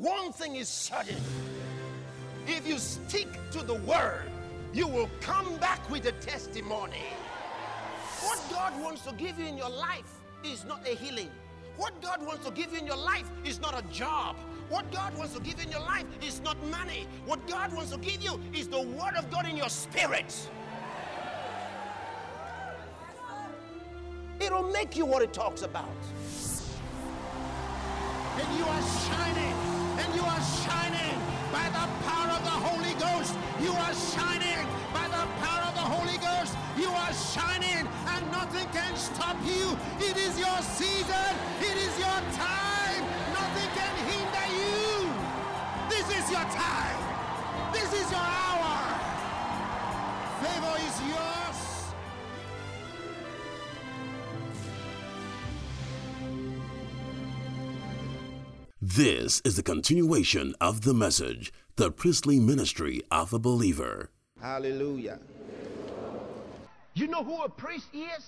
One thing is certain. If you stick to the word, you will come back with a testimony. What God wants to give you in your life is not a healing. What God wants to give you in your life is not a job. What God wants to give you in your life is not money. What God wants to give you is the word of God in your spirit. It'll make you what it talks about. And you are shining. And you are shining by the power of the Holy Ghost. You are shining by the power of the Holy Ghost. You are shining and nothing can stop you. It is your season. It is your time. Nothing can hinder you. This is your time. This is your hour. Favor is yours. This is the continuation of the message, the priestly ministry of a believer. Hallelujah. You know who a priest is?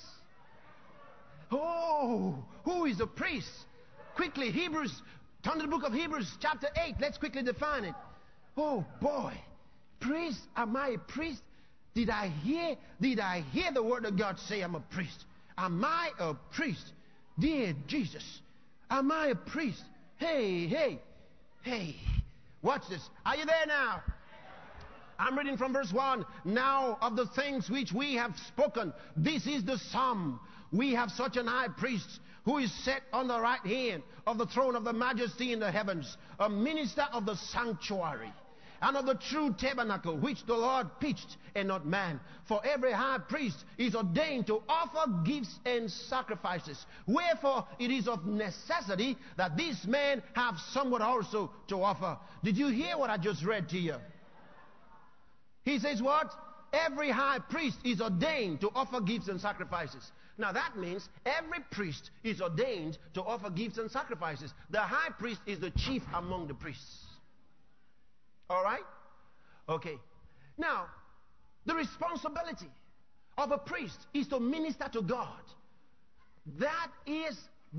Oh, who is a priest? Quickly, Hebrews, turn to the book of Hebrews chapter 8. Let's quickly define it. Oh boy, priest, am I a priest? Did I hear the word of God say I'm a priest? Am I a priest? Dear Jesus, am I a priest? Hey, watch this. Are you there now? I'm reading from verse 1. Now of the things which we have spoken, this is the sum. We have such an high priest who is set on the right hand of the throne of the majesty in the heavens, a minister of the sanctuary and of the true tabernacle which the Lord pitched and not man. For every high priest is ordained to offer gifts and sacrifices. Wherefore it is of necessity that this man have somewhat also to offer. Did you hear what I just read to you? He says what? Every high priest is ordained to offer gifts and sacrifices. Now that means every priest is ordained to offer gifts and sacrifices. The high priest is the chief among the priests. All right? Okay. Now, the responsibility of a priest is to minister to God. That is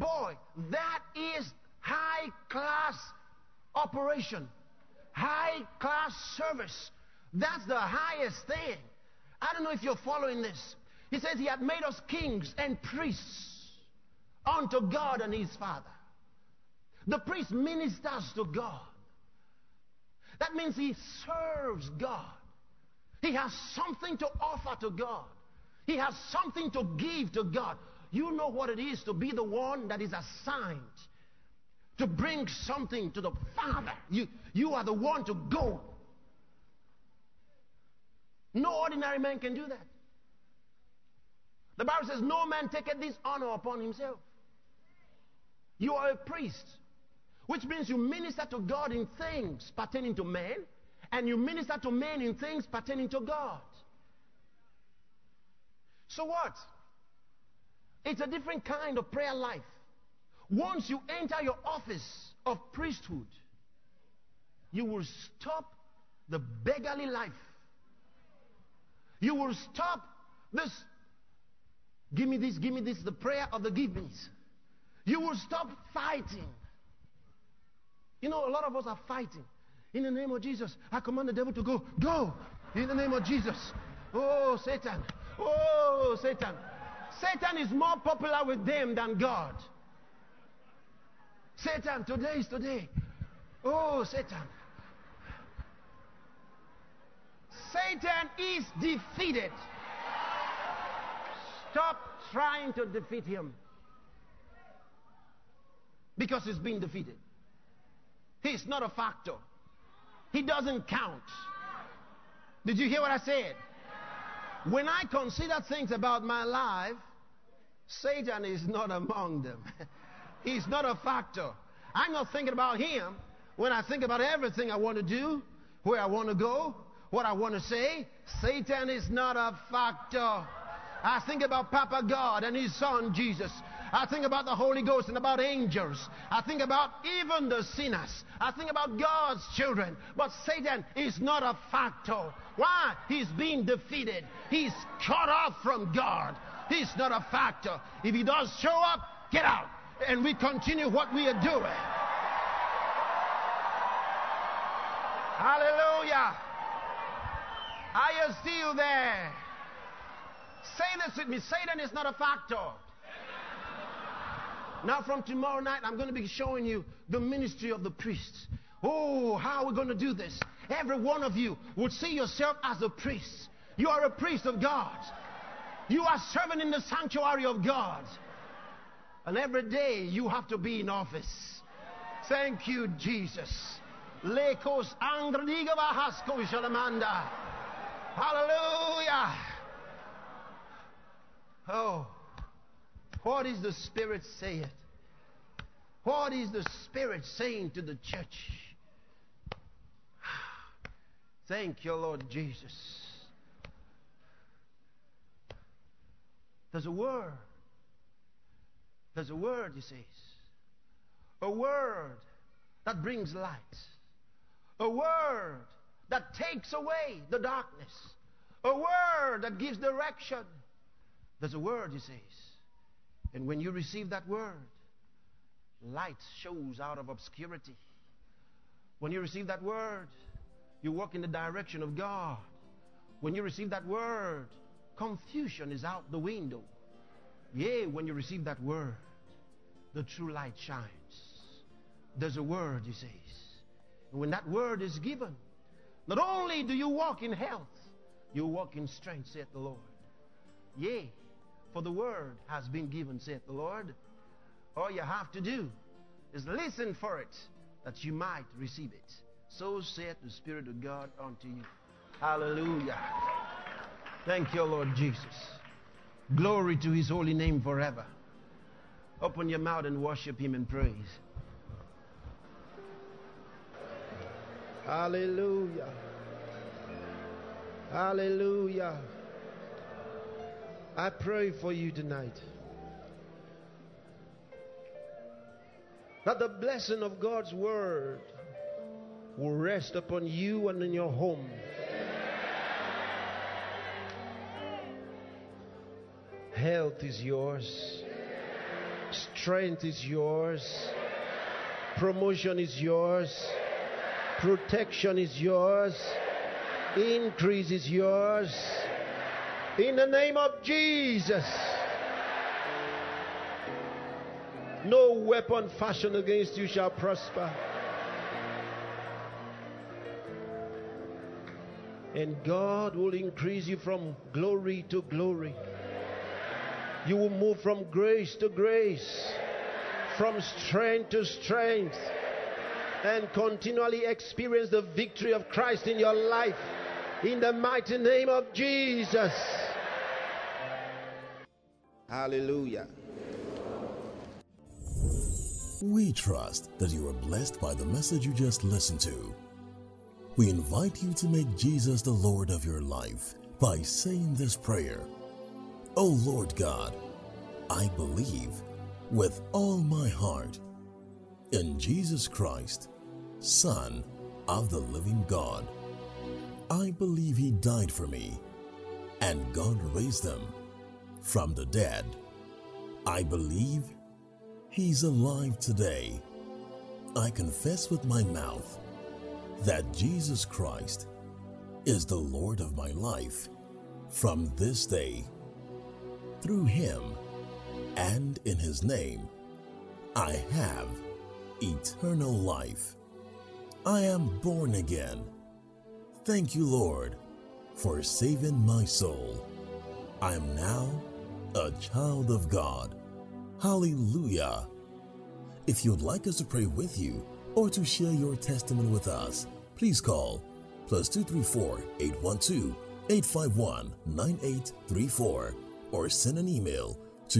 high class operation, high class service. That's the highest thing. I don't know if you're following this. He says he had made us kings and priests unto God and his Father. The priest ministers to God. That means he serves God. He has something to offer to God. He has something to give to God. You know what it is to be the one that is assigned to bring something to the Father. You are the one to go. No ordinary man can do that. The Bible says, no man taketh this honor upon himself. You are a priest, which means you minister to God in things pertaining to man, and you minister to men in things pertaining to God. So what? It's a different kind of prayer life. Once you enter your office of priesthood, you will stop the beggarly life. You will stop this, give me this, the prayer of the give me's. You will stop fighting. You know, a lot of us are fighting. In the name of Jesus, I command the devil to go. Go! In the name of Jesus. Oh, Satan. Oh, Satan. Satan is more popular with them than God. Satan, today is today. Oh, Satan. Satan is defeated. Stop trying to defeat him. Because he's been defeated. He's not a factor. He doesn't count. Did you hear what I said? When I consider things about my life, Satan is not among them. He's not a factor. I'm not thinking about him when I think about everything I want to do, where I want to go, what I want to say. Satan is not a factor. I think about Papa God and his son Jesus. I think about the Holy Ghost and about angels. I think about even the sinners. I think about God's children. But Satan is not a factor. Why? He's being defeated. He's cut off from God. He's not a factor. If he does show up, get out. And we continue what we are doing. Hallelujah. Are you still there? Say this with me. Satan is not a factor. Now from tomorrow night, I'm going to be showing you the ministry of the priests. Oh, how are we going to do this? Every one of you would see yourself as a priest. You are a priest of God. You are serving in the sanctuary of God. And every day you have to be in office. Thank you, Jesus. Lekos angradiga bahasko shalamanda. Hallelujah. Oh, what is the Spirit saying? What is the Spirit saying to the church? Thank you, Lord Jesus. There's a word. There's a word, he says. A word that brings light. A word that takes away the darkness. A word that gives direction. There's a word, he says. And when you receive that word, light shows out of obscurity. When you receive that word, you walk in the direction of God. When you receive that word, confusion is out the window. Yea, when you receive that word, the true light shines. There's a word, he says. And when that word is given, not only do you walk in health, you walk in strength, saith the Lord. Yea, for the word has been given, saith the Lord. All you have to do is listen for it, that you might receive it. So saith the Spirit of God unto you. Hallelujah. Thank you, Lord Jesus. Glory to his holy name forever. Open your mouth and worship him in praise. Hallelujah. Hallelujah. I pray for you tonight that the blessing of God's word will rest upon you and in your home. Health is yours. Strength is yours. Promotion is yours. Protection is yours. Increase is yours. In the name of Jesus. No weapon fashioned against you shall prosper. And God will increase you from glory to glory. You will move from grace to grace, from strength to strength, and continually experience the victory of Christ in your life. In the mighty name of Jesus. Hallelujah. We trust that you are blessed by the message you just listened to. We invite you to make Jesus the Lord of your life by saying this prayer. O Lord God, I believe with all my heart in Jesus Christ, Son of the living God. I believe he died for me and God raised him from the dead. I believe he's alive today. I confess with my mouth that Jesus Christ is the Lord of my life from this day. Through him and in his name, I have eternal life. I am born again. Thank you, Lord, for saving my soul. I am now a child of God. Hallelujah. If you'd like us to pray with you or to share your testimony with us, please call +234 812 851 9834 or send an email to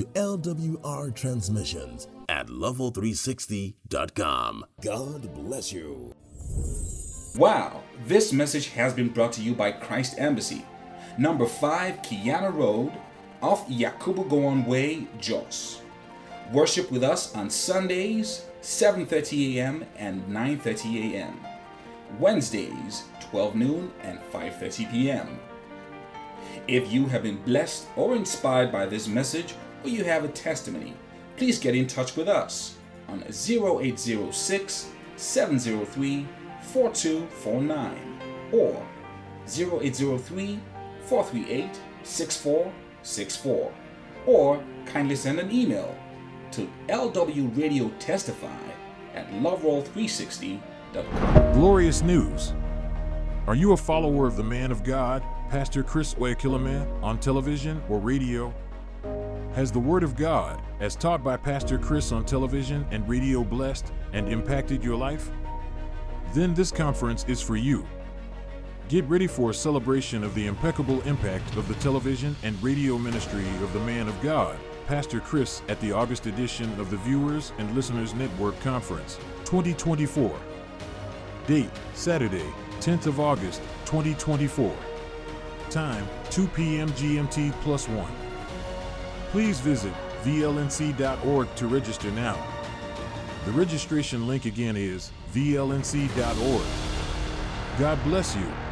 lwrtransmissions@level360.com. God bless you. Wow, this message has been brought to you by Christ Embassy, number 5 Kiana Road, off Yakubu Gowon Way, Jos. Worship with us on Sundays, 7:30 a.m. and 9:30 a.m. Wednesdays, 12 noon and 5:30 p.m. If you have been blessed or inspired by this message, or you have a testimony, please get in touch with us on 0806 703 4249 or 0803-438-6464, or kindly send an email to lwradiotestify@loveroll360.com. Glorious news! Are you a follower of the man of God, Pastor Chris Oyakhilome, on television or radio? Has the Word of God, as taught by Pastor Chris on television and radio, blessed and impacted your life? Then this conference is for you. Get ready for a celebration of the impeccable impact of the television and radio ministry of the man of God, Pastor Chris, at the August edition of the Viewers and Listeners Network Conference 2024. Date, Saturday, 10th of August, 2024. Time, 2 p.m. GMT +1. Please visit vlnc.org to register now. The registration link again is vlnc.org. God bless you.